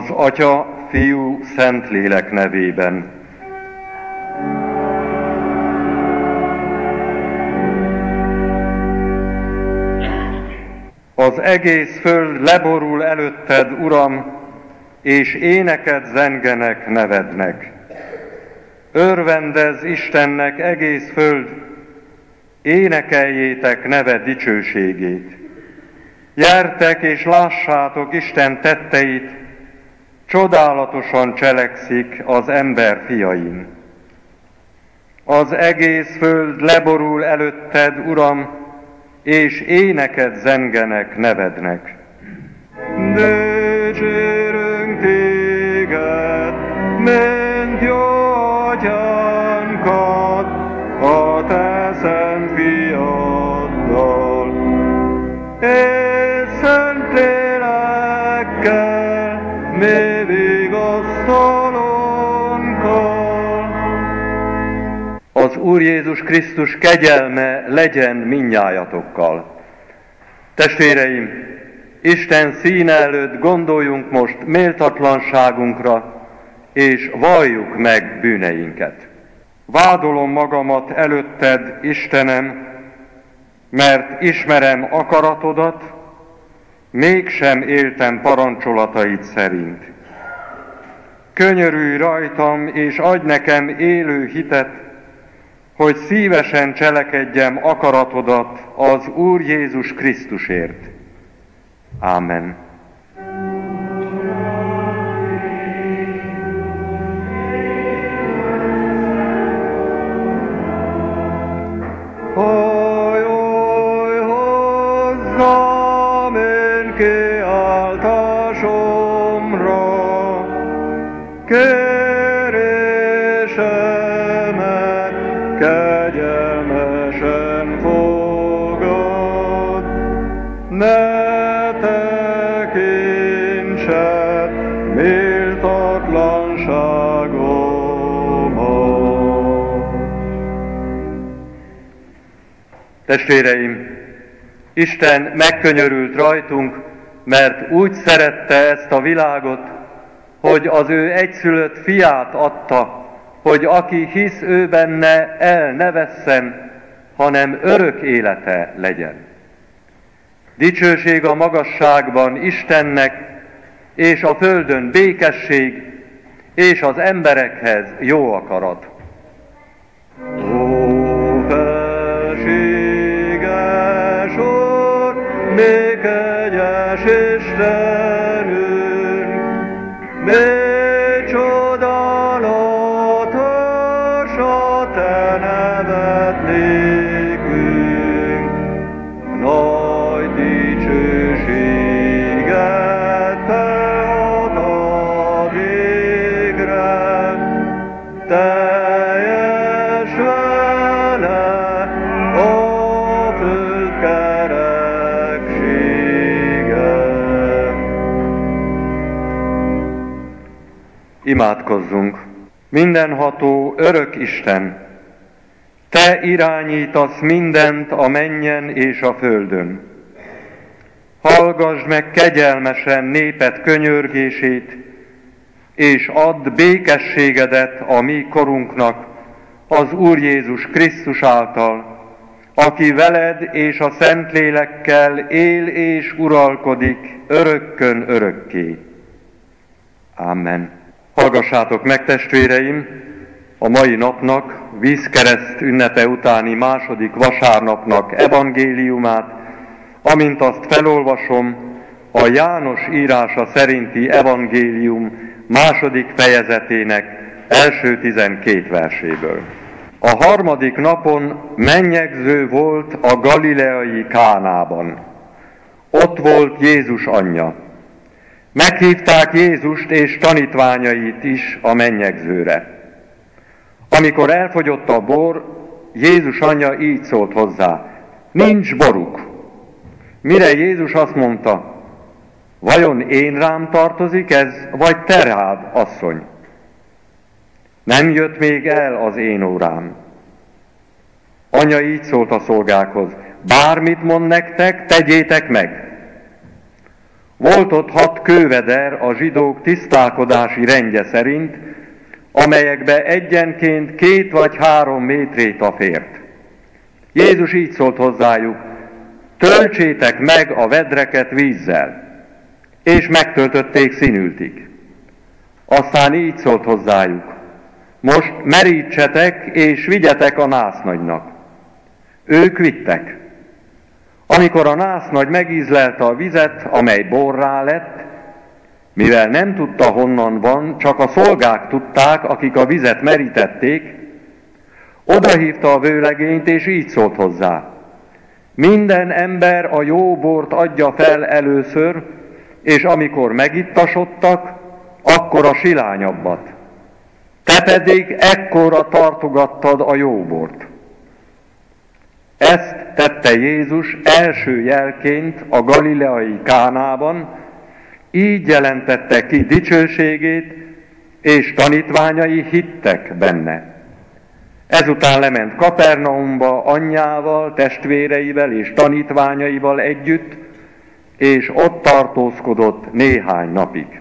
Az Atya, Fiú, Szentlélek nevében. Az egész föld leborul előtted, Uram, és éneket zengenek nevednek. Örvendezz Istennek egész föld, énekeljétek neve dicsőségét. Gyertek és lássátok Isten tetteit, csodálatosan cselekszik az ember fiain. Az egész föld leborul előtted, Uram, és éneket zengenek nevednek. Dicsérünk téged, mint jó atyánkat, a te szent fiaddal, és szent lélekkel, mi vigasztalónkkal. Az Úr Jézus Krisztus kegyelme legyen mindnyájatokkal. Testvéreim, Isten színe előtt gondoljunk most méltatlanságunkra, és valljuk meg bűneinket. Vádolom magamat előtted, Istenem, mert ismerem akaratodat, mégsem éltem parancsolataid szerint. Könyörülj rajtam, és adj nekem élő hitet, hogy szívesen cselekedjem akaratodat az Úr Jézus Krisztusért. Ámen. Oj, oj, hozzám én kiáltásomra, kérésemet kegyelmesen fogad, ne tekintsed méltatlanságomat. Testvéreim, Isten megkönyörült rajtunk, mert úgy szerette ezt a világot, hogy az ő egyszülött fiát adta, hogy aki hisz ő benne, el ne vesszen, hanem örök élete legyen. Dicsőség a magasságban Istennek, és a földön békesség, és az emberekhez jó akarat. Ó, felséges Úr, mi kegyes Istenünk, mi csodálatos a te neved nékünk, nagy dicsőséget te adod végre, teljes vele a föld kereksége. Imádkozzunk! Mindenható, örök Isten, te irányítasz mindent a mennyen és a földön. Hallgasd meg kegyelmesen néped könyörgését, és add békességedet a mi korunknak az Úr Jézus Krisztus által, aki veled és a Szentlélekkel él és uralkodik örökkön örökké. Amen. Hallgassátok meg, testvéreim, a mai napnak, vízkereszt ünnepe utáni második vasárnapnak evangéliumát, amint azt felolvasom a János írása szerinti evangélium második fejezetének első 12 verséből. A harmadik napon mennyegző volt a galileai Kánában. Ott volt Jézus anyja. Meghívták Jézust és tanítványait is a mennyegzőre. Amikor elfogyott a bor, Jézus anyja így szólt hozzá: nincs boruk. Mire Jézus azt mondta: vajon én rám tartozik ez, vagy te rád, asszony? Nem jött még el az én órám. Anya így szólt a szolgákhoz: bármit mond nektek, tegyétek meg. Volt ott 6 kőveder a zsidók tisztálkodási rendje szerint, amelyekbe egyenként 2 vagy 3 métréta fért. Jézus így szólt hozzájuk: töltsétek meg a vedreket vízzel, és megtöltötték színültig. Aztán így szólt hozzájuk: most merítsetek és vigyetek a násznagynak. Ők vittek. Amikor a násznagy megízlelte a vizet, amely borrá lett, mivel nem tudta honnan van, csak a szolgák tudták, akik a vizet merítették, odahívta a vőlegényt, és így szólt hozzá: minden ember a jó bort adja fel először, és amikor megittasodtak, akkor a silányabbat. Te pedig ekkorra tartogattad a jó bort. Ezt tette Jézus első jelként a galileai Kánában, így jelentette ki dicsőségét, és tanítványai hittek benne. Ezután lement Kapernaumba anyjával, testvéreivel és tanítványaival együtt, és ott tartózkodott néhány napig.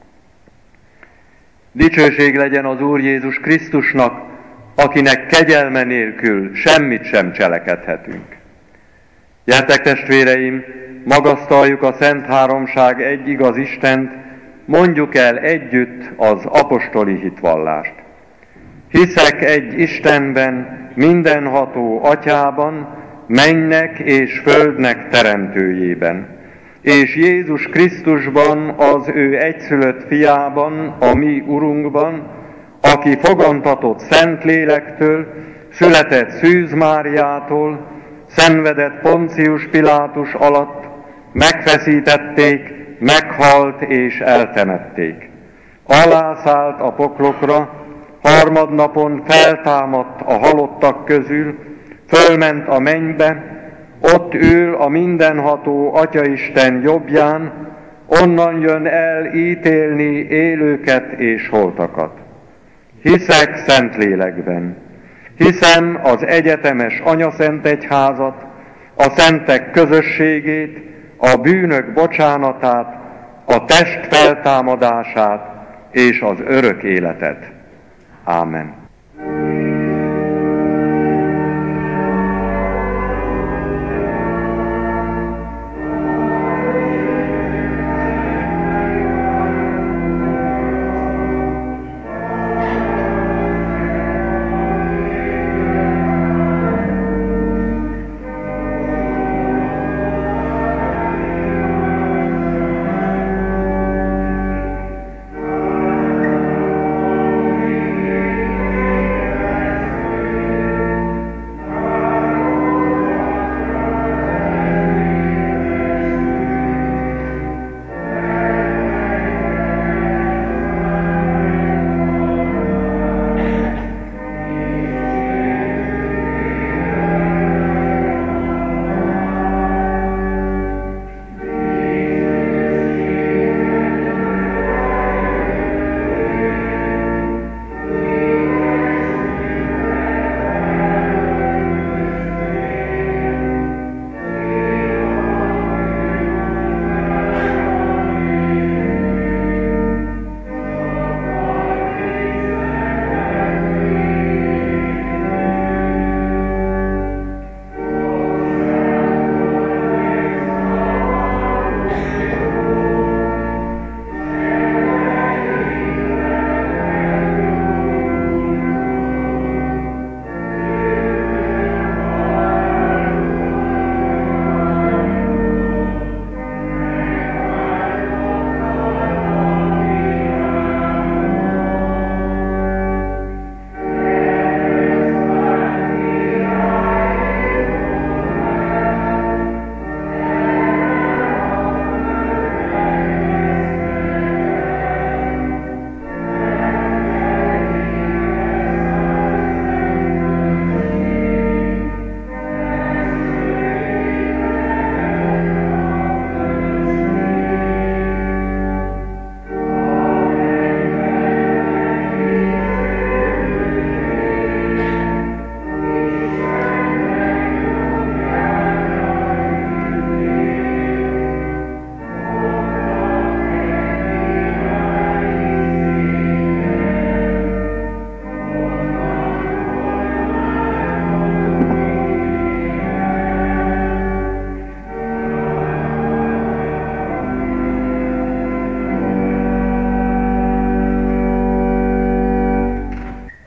Dicsőség legyen az Úr Jézus Krisztusnak, akinek kegyelme nélkül semmit sem cselekedhetünk. Gyertek, testvéreim, magasztaljuk a Szent Háromság egy igaz Istent, mondjuk el együtt az apostoli hitvallást. Hiszek egy Istenben, mindenható Atyában, mennynek és földnek teremtőjében, és Jézus Krisztusban, az ő egyszülött fiában, a mi Urunkban, aki fogantatott Szentlélektől, született Szűz Máriától, szenvedett Poncius Pilátus alatt, megfeszítették, meghalt és eltemették. Alászállt a poklokra, harmadnapon feltámadt a halottak közül, fölment a mennybe, ott ül a mindenható Atyaisten jobbján, onnan jön el ítélni élőket és holtakat. Hiszek Szentlélekben, hiszem az egyetemes Anyaszent Egyházat, a szentek közösségét, a bűnök bocsánatát, a test feltámadását és az örök életet. Ámen.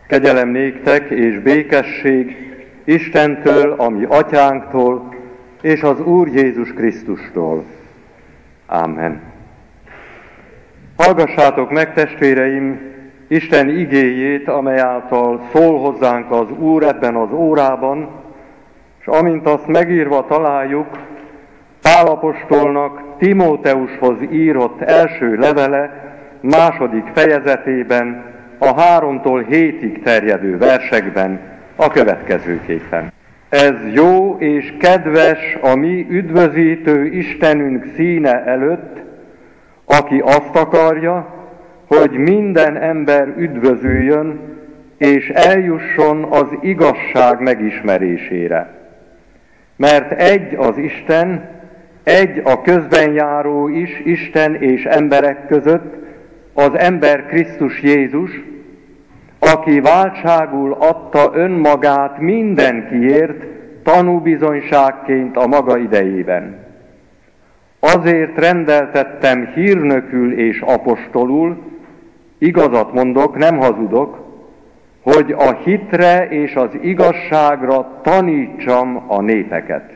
Kegyelem néktek és békesség Istentől, a mi atyánktól, és az Úr Jézus Krisztustól. Ámen. Hallgassátok meg, testvéreim, Isten igéjét, amely által szól hozzánk az Úr ebben az órában, és amint azt megírva találjuk, Pál apostolnak Timóteushoz írott első levele, 2. fejezetében, a 3-tól 7-ig terjedő versekben a következőképpen. Ez jó és kedves a mi üdvözítő Istenünk színe előtt, aki azt akarja, hogy minden ember üdvözüljön, és eljusson az igazság megismerésére. Mert egy az Isten, egy a közben járó is Isten és emberek között, az ember Krisztus Jézus, aki váltságul adta önmagát mindenkiért tanúbizonyságként a maga idejében. Azért rendeltettem hírnökül és apostolul, igazat mondok, nem hazudok, hogy a hitre és az igazságra tanítsam a népeket.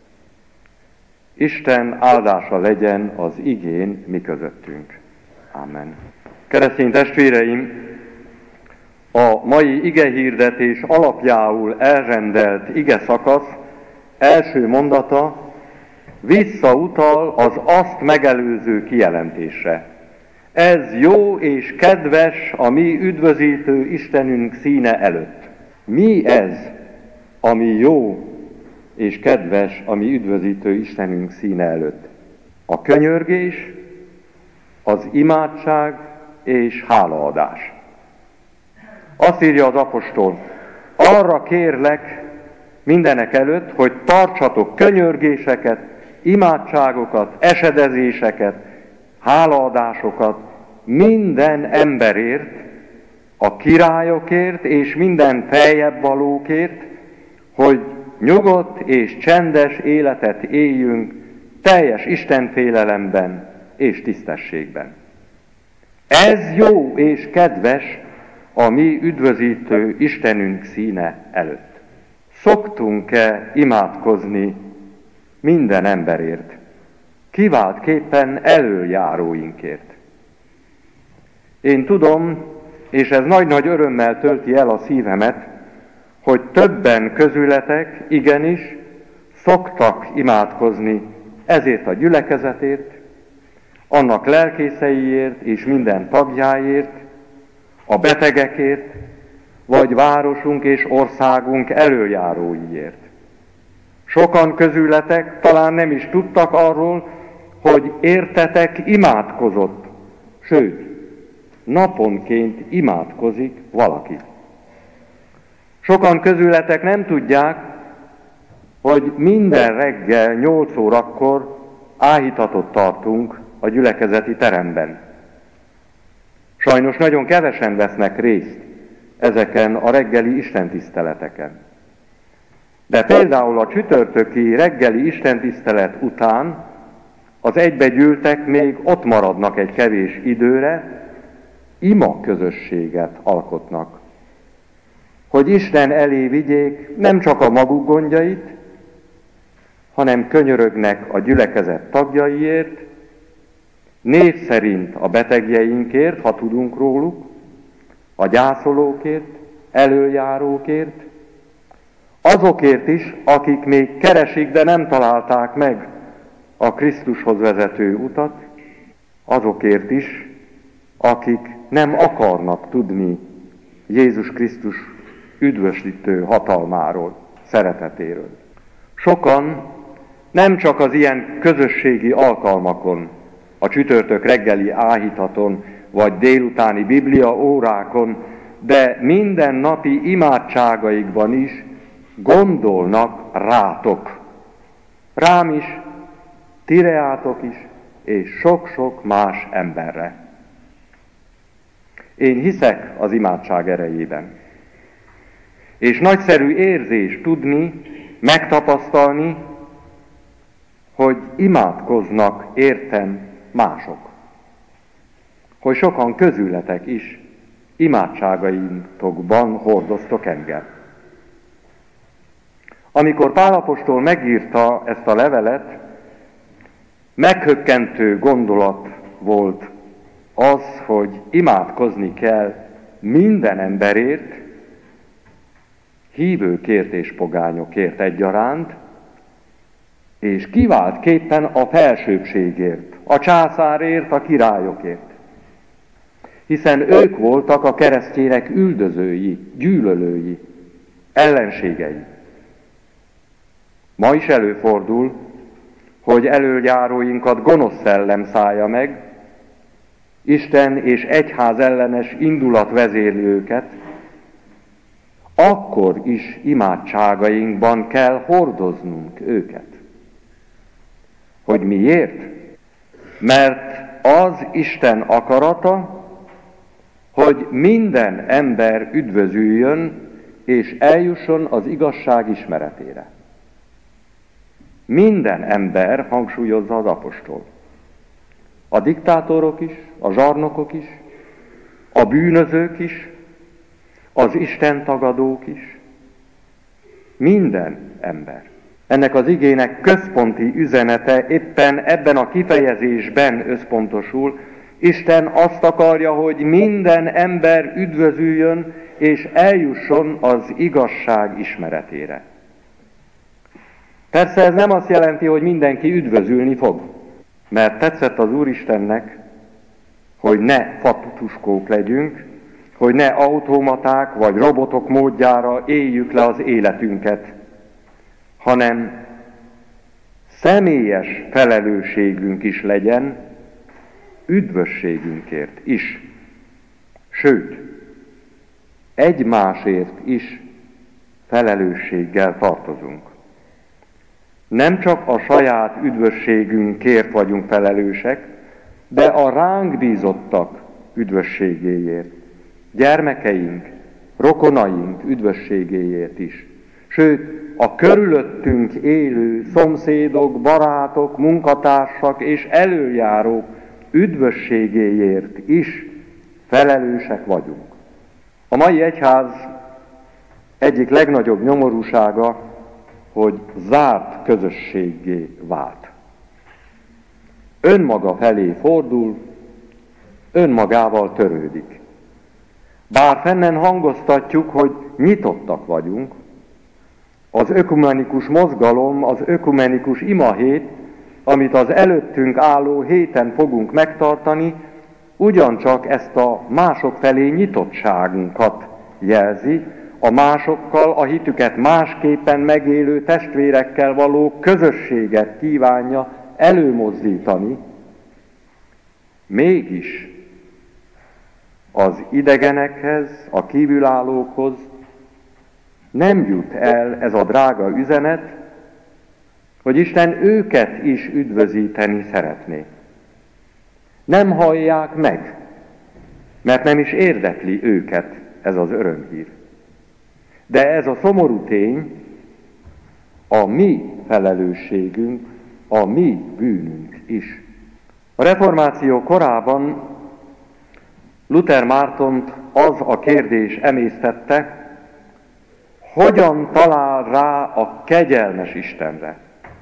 Isten áldása legyen az igén mi közöttünk. Amen. Keresztény testvéreim, a mai igehirdetés alapjául elrendelt igeszakasz első mondata visszautal az azt megelőző kijelentésre. Ez jó és kedves a mi üdvözítő Istenünk színe előtt. Mi ez, ami jó és kedves a mi üdvözítő Istenünk színe előtt? A könyörgés, az imádság és hálaadás. Azt írja az apostol, arra kérlek mindenek előtt, hogy tartsatok könyörgéseket, imádságokat, esedezéseket, hálaadásokat minden emberért, a királyokért és minden feljebb valókért, hogy nyugodt és csendes életet éljünk teljes istenfélelemben és tisztességben. Ez jó és kedves a mi üdvözítő Istenünk színe előtt. Szoktunk-e imádkozni minden emberért, kiváltképpen elöljáróinkért? Én tudom, és ez nagy-nagy örömmel tölti el a szívemet, hogy többen közületek igenis szoktak imádkozni ezért a gyülekezetért, annak lelkészeiért és minden tagjáért, a betegekért, vagy városunk és országunk elöljáróiért. Sokan közületek talán nem is tudtak arról, hogy értetek imádkozott, sőt, naponként imádkozik valaki. Sokan közületek nem tudják, hogy minden reggel 8 órakor áhítatot tartunk a gyülekezeti teremben. Sajnos nagyon kevesen vesznek részt ezeken a reggeli istentiszteleteken. De például a csütörtöki reggeli istentisztelet után az egybegyűltek még ott maradnak egy kevés időre, ima közösséget alkotnak, hogy Isten elé vigyék nem csak a maguk gondjait, hanem könyörögnek a gyülekezet tagjaiért, név szerint a betegjeinkért, ha tudunk róluk, a gyászolókért, elöljárókért, azokért is, akik még keresik, de nem találták meg a Krisztushoz vezető utat, azokért is, akik nem akarnak tudni Jézus Krisztus üdvösítő hatalmáról, szeretetéről. Sokan nem csak az ilyen közösségi alkalmakon, a csütörtök reggeli áhítaton, vagy délutáni biblia órákon, de minden napi imádságaikban is gondolnak rátok. Rám is, Tireátok is, és sok-sok más emberre. Én hiszek az imádság erejében. És nagyszerű érzés tudni, megtapasztalni, hogy imádkoznak értem mások. Hogy sokan közületek is imádságaitokban hordoztok engem. Amikor Pál apostol megírta ezt a levelet, meghökkentő gondolat volt az, hogy imádkozni kell minden emberért, hívőkért és pogányokért egyaránt, és kiváltképpen a felsőbbségért, a császárért, a királyokért. Hiszen ők voltak a keresztények üldözői, gyűlölői, ellenségei. Ma is előfordul, hogy elöljáróinkat gonosz szellem szállja meg, Isten és egyház ellenes indulat vezérli őket, akkor is imádságainkban kell hordoznunk őket. Hogy miért? Mert az Isten akarata, hogy minden ember üdvözüljön és eljusson az igazság ismeretére. Minden ember, hangsúlyozza az apostol. A diktátorok is, a zsarnokok is, a bűnözők is, az Isten tagadók is. Minden ember. Ennek az igének központi üzenete éppen ebben a kifejezésben összpontosul. Isten azt akarja, hogy minden ember üdvözüljön és eljusson az igazság ismeretére. Persze ez nem azt jelenti, hogy mindenki üdvözülni fog, mert tetszett az Úristennek, hogy ne fatutuskók legyünk, hogy ne automaták vagy robotok módjára éljük le az életünket, hanem személyes felelősségünk is legyen üdvösségünkért is. Sőt, egymásért is felelősséggel tartozunk. Nem csak a saját üdvösségünkért vagyunk felelősek, de a ránk bízottak üdvösségéért, gyermekeink, rokonaink üdvösségéért is. Sőt, a körülöttünk élő szomszédok, barátok, munkatársak és elöljárók üdvösségéért is felelősek vagyunk. A mai egyház egyik legnagyobb nyomorúsága, hogy zárt közösséggé vált. Önmaga felé fordul, önmagával törődik. Bár fennen hangoztatjuk, hogy nyitottak vagyunk, az ökumenikus mozgalom, az ökumenikus imahét, amit az előttünk álló héten fogunk megtartani, ugyancsak ezt a mások felé nyitottságunkat jelzi, a másokkal, a hitüket másképpen megélő testvérekkel való közösséget kívánja előmozdítani. Mégis az idegenekhez, a kívülállókhoz nem jut el ez a drága üzenet, hogy Isten őket is üdvözíteni szeretné. Nem hallják meg, mert nem is érdekli őket ez az örömhír. De ez a szomorú tény a mi felelősségünk, a mi bűnünk is. A reformáció korában Luther Mártont az a kérdés emésztette, hogyan talál rá a kegyelmes Istenre.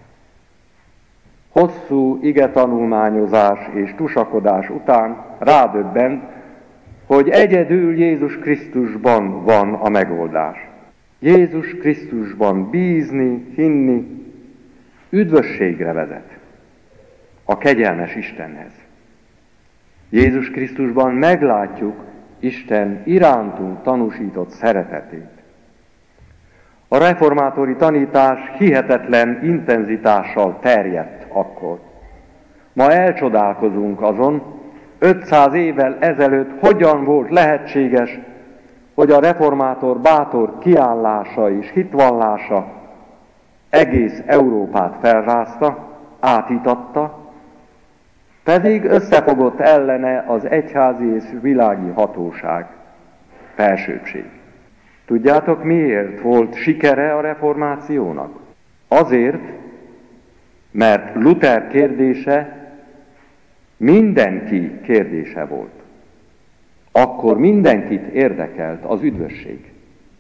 Hosszú igetanulmányozás és tusakodás után rádöbbent, hogy egyedül Jézus Krisztusban van a megoldás. Jézus Krisztusban bízni, hinni üdvösségre vezet, a kegyelmes Istenhez. Jézus Krisztusban meglátjuk Isten irántunk tanúsított szeretetét. A reformátori tanítás hihetetlen intenzitással terjedt akkor. Ma elcsodálkozunk azon, 500 évvel ezelőtt hogyan volt lehetséges, hogy a reformátor bátor kiállása és hitvallása egész Európát felrázta, átítatta, pedig összefogott ellene az egyházi és világi hatóság, felsőbbség. Tudjátok, miért volt sikere a reformációnak? Azért, mert Luther kérdése mindenki kérdése volt. akkor mindenkit érdekelt az üdvösség.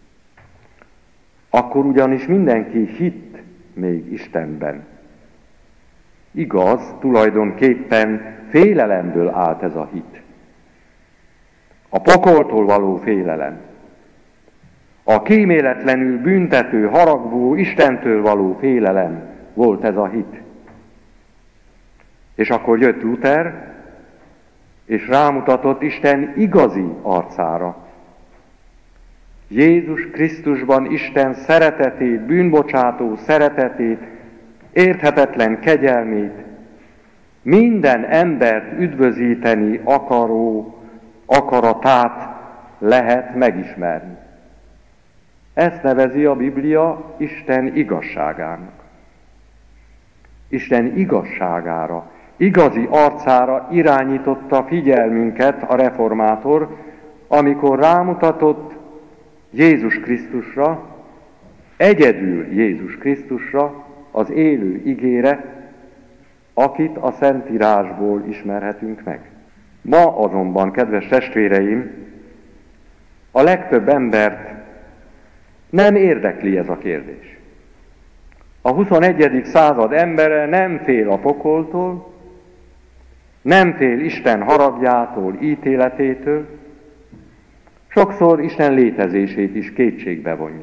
Akkor ugyanis mindenki hitt még Istenben. Igaz, tulajdonképpen félelemből állt ez a hit. A pokoltól való félelem, a kíméletlenül büntető, haragvó Istentől való félelem volt ez a hit. És akkor jött Luther, és rámutatott Isten igazi arcára. Jézus Krisztusban Isten szeretetét, bűnbocsátó szeretetét, érthetetlen kegyelmét, minden embert üdvözíteni akaró akaratát lehet megismerni. Ezt nevezi a Biblia Isten igazságának. Isten igazságára, igazi arcára irányította figyelmünket a reformátor, amikor rámutatott Jézus Krisztusra, egyedül Jézus Krisztusra, az élő igére, akit a Szentírásból ismerhetünk meg. Ma azonban, kedves testvéreim, a legtöbb embert nem érdekli ez a kérdés. A 21. század embere nem fél a pokoltól, nem fél Isten haragjától, ítéletétől, sokszor Isten létezését is kétségbe vonja.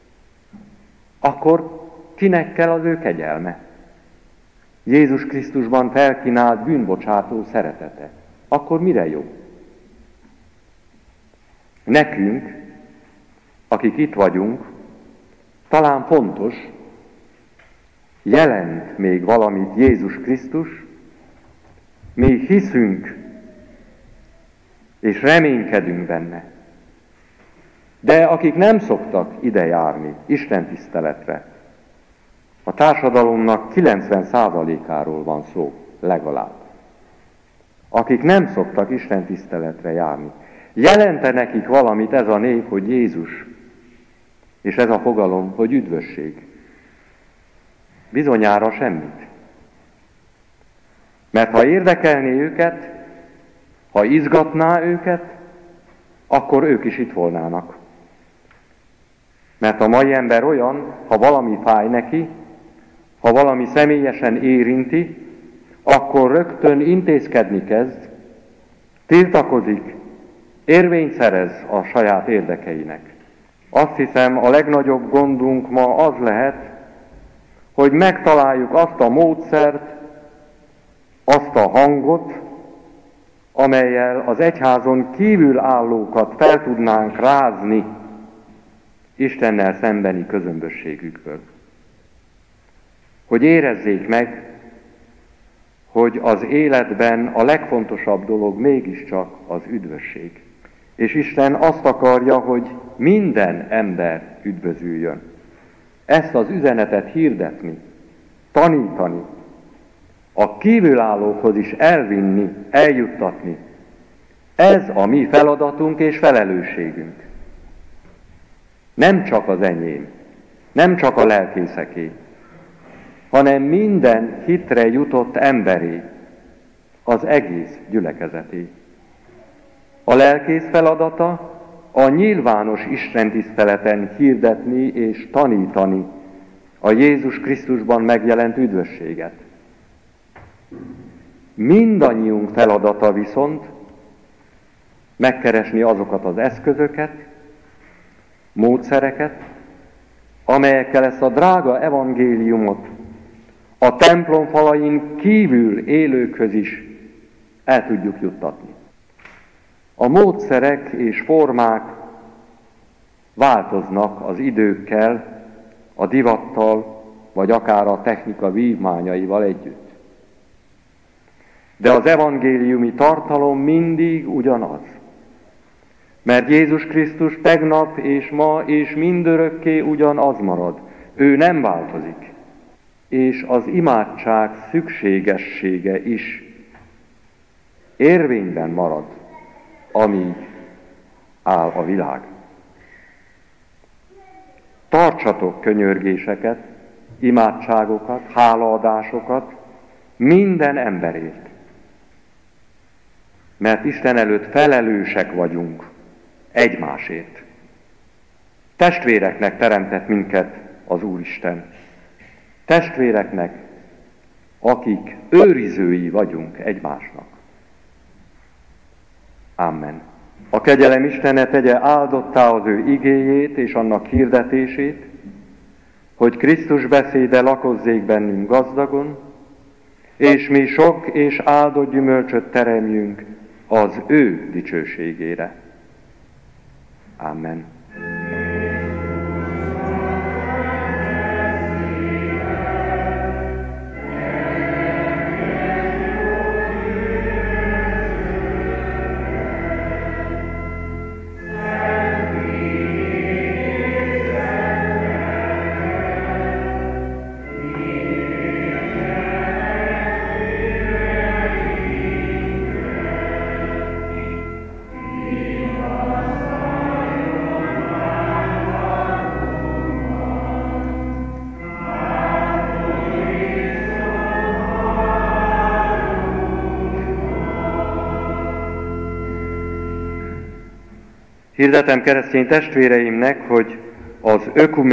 Akkor kinek kell az ő kegyelme? Jézus Krisztusban felkínált bűnbocsátó szeretete. Akkor mire jó? Nekünk, akik itt vagyunk, talán fontos, jelent még valamit Jézus Krisztus, mi hiszünk és reménykedünk benne. De akik nem szoktak ide járni, Isten tiszteletre, a társadalomnak 90%-áról van szó, legalább. Akik nem szoktak Isten tiszteletre járni. Jelente nekik valamit ez a név, hogy Jézus, és ez a fogalom, hogy üdvösség? Bizonyára semmit. Mert ha érdekelné őket, ha izgatná őket, akkor ők is itt volnának. Mert a mai ember olyan, ha valami fáj neki, ha valami személyesen érinti, akkor rögtön intézkedni kezd, tiltakozik, érvényt szerez a saját érdekeinek. Azt hiszem, a legnagyobb gondunk ma az lehet, hogy megtaláljuk azt a módszert, azt a hangot, amellyel az egyházon kívül állókat fel tudnánk rázni Istennel szembeni közömbösségükből. Hogy érezzék meg, hogy az életben a legfontosabb dolog mégiscsak az üdvösség. És Isten azt akarja, hogy minden ember üdvözüljön. Ezt az üzenetet hirdetni, tanítani, a kívülállókhoz is elvinni, eljuttatni. Ez a mi feladatunk és felelősségünk. Nem csak az enyém, nem csak a lelkészeké, hanem minden hitre jutott emberé, az egész gyülekezeté. A lelkész feladata a nyilvános istentiszteleten hirdetni és tanítani a Jézus Krisztusban megjelent üdvösséget. Mindannyiunk feladata viszont megkeresni azokat az eszközöket, módszereket, amelyekkel ezt a drága evangéliumot a templom falain kívül élőkhöz is el tudjuk juttatni. A módszerek és formák változnak az időkkel, a divattal, vagy akár a technika vívmányaival együtt. De az evangéliumi tartalom mindig ugyanaz. Mert Jézus Krisztus tegnap és ma és mindörökké ugyanaz marad. Ő nem változik. És az imádság szükségessége is érvényben marad, amíg áll a világ. Tartsatok könyörgéseket, imádságokat, hálaadásokat minden emberért. mert Isten előtt felelősek vagyunk egymásért. Testvéreknek teremtett minket az Úristen. Testvéreknek, akik őrizői vagyunk egymásnak. Amen. A kegyelem Istene tegye áldottá az ő igéjét és annak hirdetését, hogy Krisztus beszéde lakozzék bennünk gazdagon, és mi sok és áldott gyümölcsöt teremjünk az ő dicsőségére. Amen. Hirdetem keresztény testvéreimnek, hogy az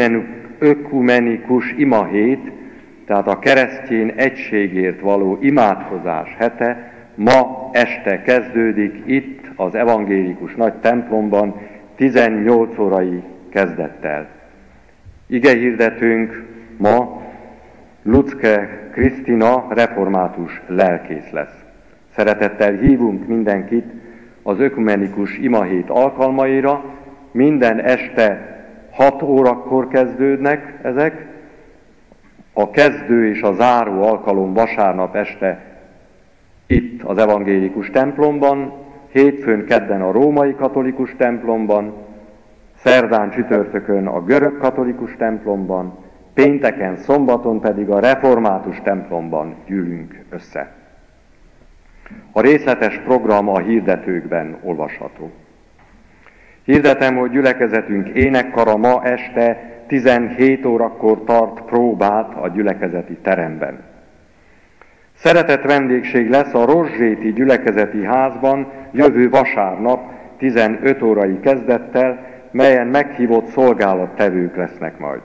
ökumenikus imahét, tehát a keresztény egységért való imádkozás hete ma este kezdődik itt az evangélikus nagy templomban 18 órai kezdettel. Igehirdetőnk ma Lucke Krisztina református lelkész lesz. Szeretettel hívunk mindenkit az ökumenikus imahét alkalmaira, minden este 6 órakor kezdődnek ezek, a kezdő és a záró alkalom vasárnap este itt az evangélikus templomban, hétfőn, kedden a római katolikus templomban, szerdán, csütörtökön a görög katolikus templomban, pénteken, szombaton pedig a református templomban gyűlünk össze. A részletes program a hirdetőkben olvasható. Hirdetem, hogy gyülekezetünk énekkara ma este 17 órakor tart próbát a gyülekezeti teremben. Szeretett vendégség lesz a Rozsréti gyülekezeti házban jövő vasárnap 15 órai kezdettel, melyen meghívott szolgálattevők lesznek majd.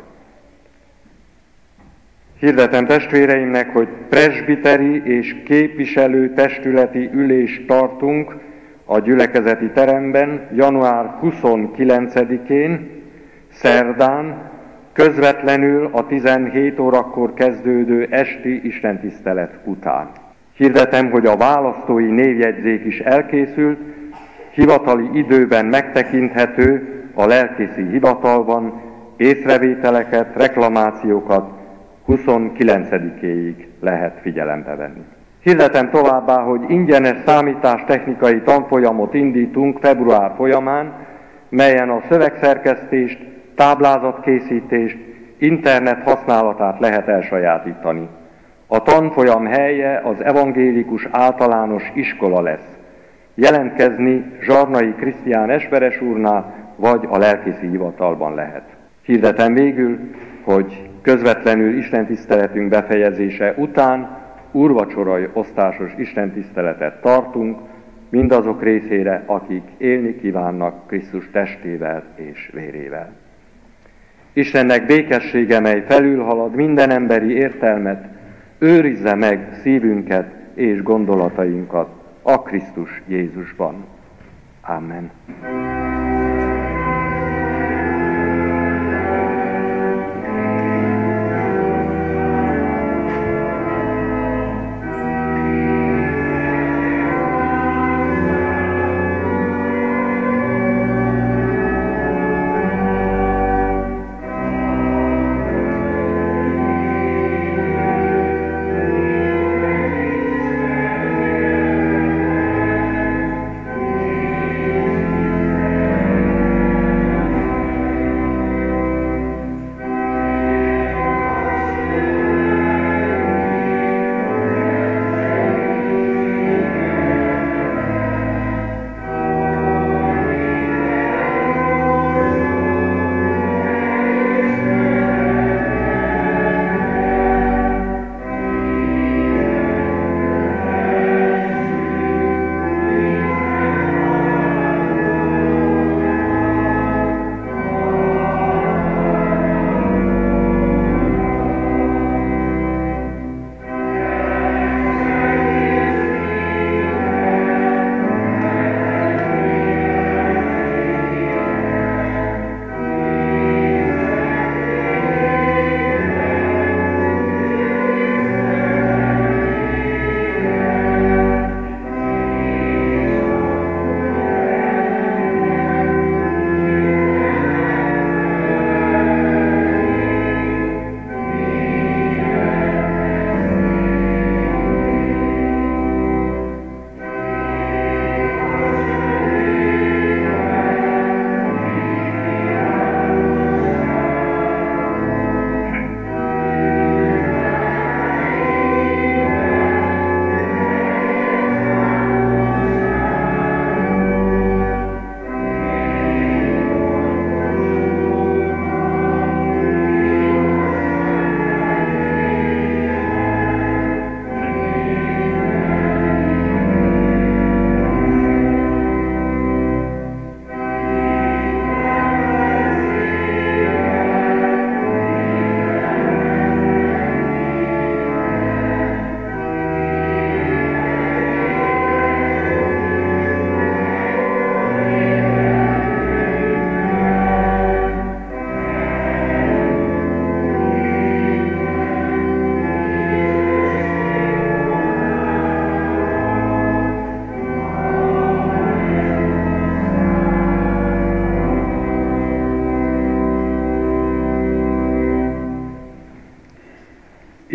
Hirdetem testvéreimnek, hogy presbiteri és képviselő testületi ülést tartunk a gyülekezeti teremben január 29-én, szerdán, közvetlenül a 17 órakor kezdődő esti istentisztelet után. Hirdetem, hogy a választói névjegyzék is elkészült, hivatali időben megtekinthető a lelkészi hivatalban, észrevételeket, reklamációkat 29-éig lehet figyelembe venni. Hirdetem továbbá, hogy ingyenes számítástechnikai tanfolyamot indítunk február folyamán, melyen a szövegszerkesztést, táblázatkészítést, internet használatát lehet elsajátítani. A tanfolyam helye az evangélikus általános iskola lesz. Jelentkezni Zsarnai Krisztián Esperes úrnál vagy a lelkészi hivatalban lehet. Hirdetem végül, hogy közvetlenül istentiszteletünk befejezése után úrvacsorai osztásos istentiszteletet tartunk, mindazok részére, akik élni kívánnak Krisztus testével és vérével. Istennek békessége, mely felülhalad minden emberi értelmet, őrizze meg szívünket és gondolatainkat a Krisztus Jézusban. Amen.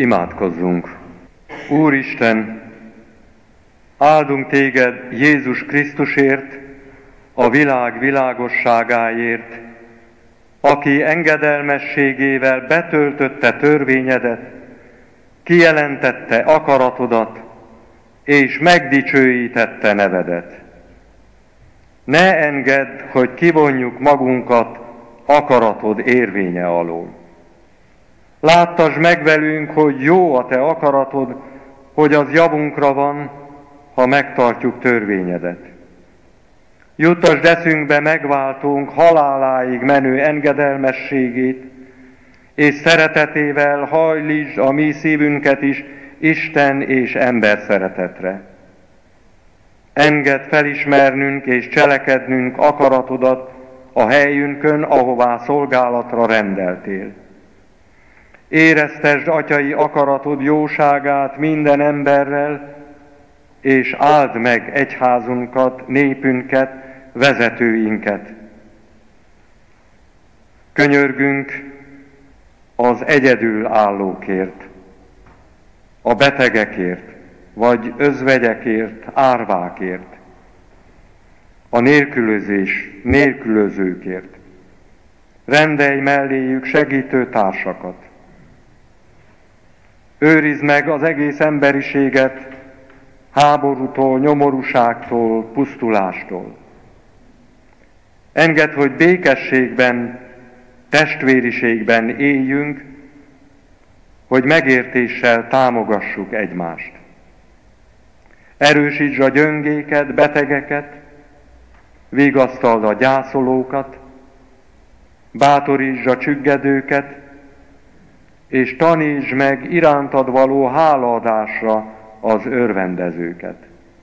Imádkozzunk! Úristen, áldunk téged Jézus Krisztusért, a világ világosságáért, aki engedelmességével betöltötte törvényedet, kijelentette akaratodat, és megdicsőítette nevedet. Ne engedd, hogy kivonjuk magunkat akaratod érvénye alól. Láttasd meg velünk, hogy jó a te akaratod, hogy az javunkra van, ha megtartjuk törvényedet. Juttasd eszünkbe megváltunk haláláig menő engedelmességét, és szeretetével hajlítsd a mi szívünket is Isten és ember szeretetre. Engedd felismernünk és cselekednünk akaratodat a helyünkön, ahová szolgálatra rendeltél. Éreztesd atyai akaratod jóságát minden emberrel, és áld meg egyházunkat, népünket, vezetőinket. Könyörgünk az egyedül állókért, a betegekért, vagy özvegyekért, árvákért, a nélkülözőkért. Rendelj melléjük segítő társakat. Őrizd meg az egész emberiséget háborútól, nyomorúságtól, pusztulástól. Engedd, hogy békességben, testvériségben éljünk, hogy megértéssel támogassuk egymást. Erősítsd a gyöngéket, betegeket, vigasztald a gyászolókat, bátorítsd a csüggedőket, és tanítsd meg irántad való hálaadásra az örvendezőket.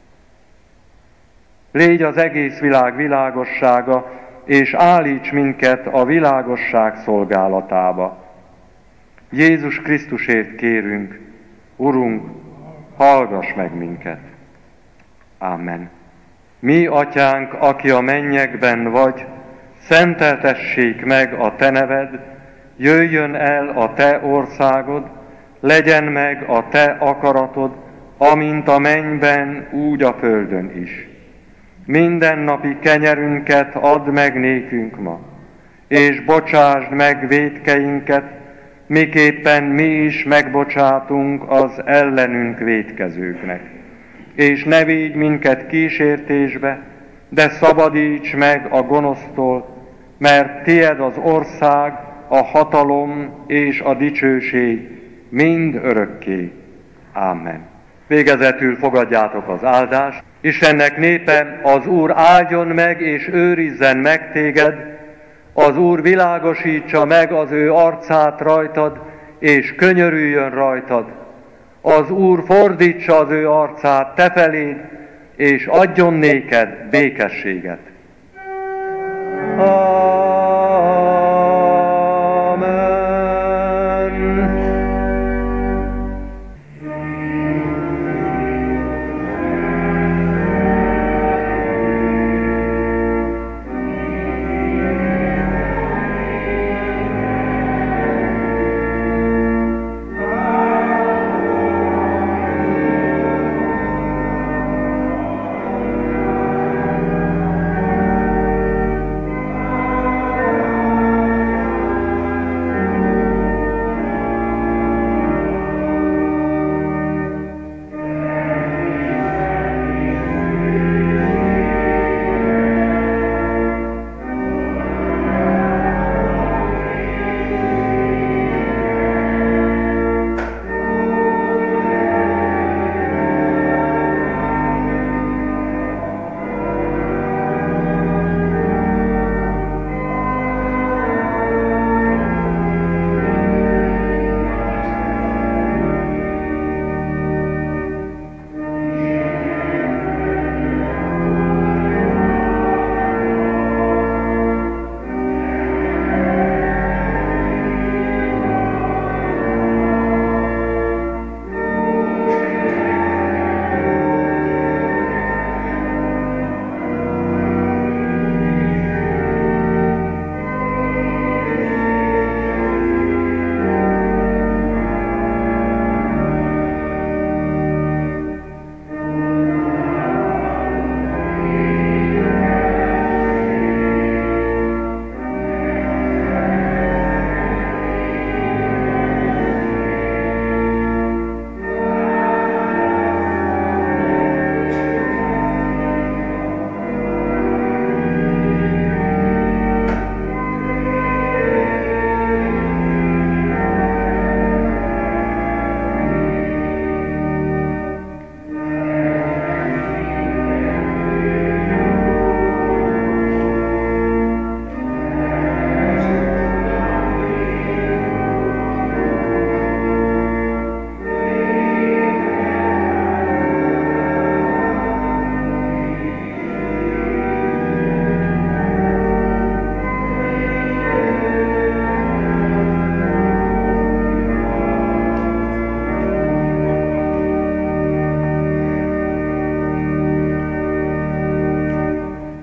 Légy az egész világ világossága, és állíts minket a világosság szolgálatába. Jézus Krisztusért kérünk, Urunk, hallgass meg minket. Ámen. Mi, Atyánk, aki a mennyekben vagy, szenteltessék meg a te neved, jöjjön el a te országod, legyen meg a te akaratod, amint a mennyben, úgy a földön is. Mindennapi kenyerünket add meg nékünk ma, és bocsásd meg vétkeinket, miképpen mi is megbocsátunk az ellenünk vétkezőknek. És ne védj minket kísértésbe, de szabadíts meg a gonosztól, mert tied az ország, a hatalom és a dicsőség mind örökké. Ámen. Végezetül fogadjátok az áldást. Istennek népe, az Úr áldjon meg és őrizzen meg téged, az Úr világosítsa meg az ő arcát rajtad, és könyörüljön rajtad. Az Úr fordítsa az ő arcát te feléd, és adjon néked békességet.